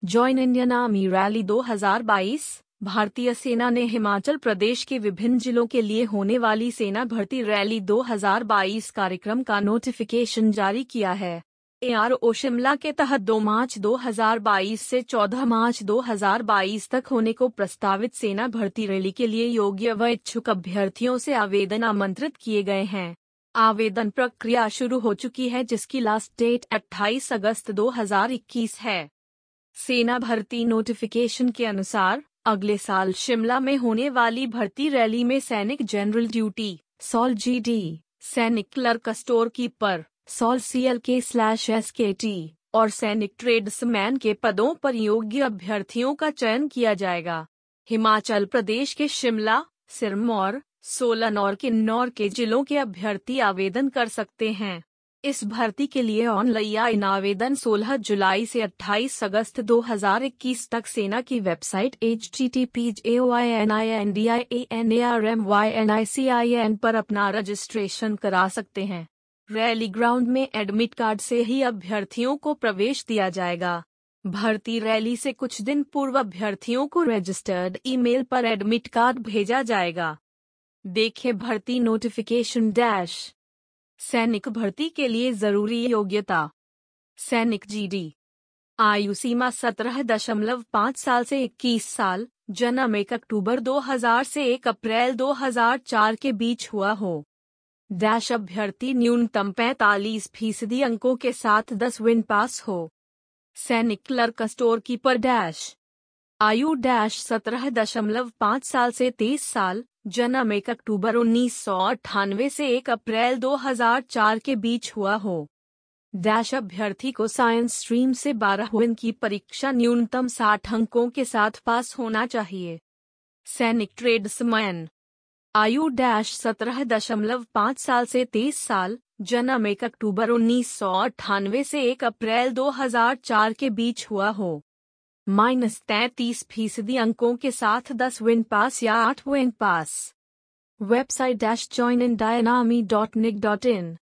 Join Indian army rally 2022। भारतीय सेना ने हिमाचल प्रदेश के विभिन्न जिलों के लिए होने वाली सेना भर्ती रैली 2022 कार्यक्रम का नोटिफिकेशन जारी किया है। ARO शिमला के तहत 2 मार्च 2022 से 14 मार्च 2022 तक होने को प्रस्तावित सेना भर्ती रैली के लिए योग्य व इच्छुक अभ्यर्थियों से आवेदन आमंत्रित किए गए हैं। आवेदन प्रक्रिया शुरू हो चुकी है, जिसकी लास्ट डेट 28 अगस्त 2021 है। सेना भर्ती नोटिफिकेशन के अनुसार अगले साल शिमला में होने वाली भर्ती रैली में सैनिक जनरल ड्यूटी सॉल GD, सैनिक क्लर्क स्टोर कीपर सॉल CLK/SKT और सैनिक ट्रेड्समैन के पदों पर योग्य अभ्यर्थियों का चयन किया जाएगा। हिमाचल प्रदेश के शिमला, सिरमौर, सोलन और किन्नौर के जिलों के अभ्यर्थी आवेदन कर सकते हैं। इस भर्ती के लिए ऑनलाइन आवेदन 16 जुलाई से 28 अगस्त 2021 तक सेना की वेबसाइट http://joinindianarmynicin पर अपना रजिस्ट्रेशन करा सकते हैं। रैली ग्राउंड में एडमिट कार्ड से ही अभ्यर्थियों को प्रवेश दिया जाएगा। भर्ती रैली से कुछ दिन पूर्व अभ्यर्थियों को रजिस्टर्ड ईमेल पर एडमिट कार्ड भेजा जाएगा। देखें भर्ती नोटिफिकेशन डैश। सैनिक भर्ती के लिए जरूरी योग्यता। सैनिक GD। आयु सीमा 17.5 साल से 21 साल, जन्म 1 अक्टूबर 2000 से 1 अप्रैल 2004 के बीच हुआ हो। डैश अभ्यर्थी न्यूनतम 45% अंकों के साथ 10 विन पास हो। सैनिक क्लर्क स्टोर कीपर डैश। आयु डैश 17.5 साल से 23 साल, जन्म 1 अक्टूबर 1998 से 1 अप्रैल 2004 के बीच हुआ हो। डैश अभ्यर्थी को साइंस स्ट्रीम से 12 विन की परीक्षा न्यूनतम 60 अंकों के साथ पास होना चाहिए। सैनिक ट्रेड्समैन। आयु डैश 17.5 साल से 23 साल, जन्म 1 अक्टूबर 1998 से 1 अप्रैल 2004 के बीच हुआ हो। -33% अंकों के साथ 10 विन पास या 8 विन पास। Website joinindianarmy.nic.in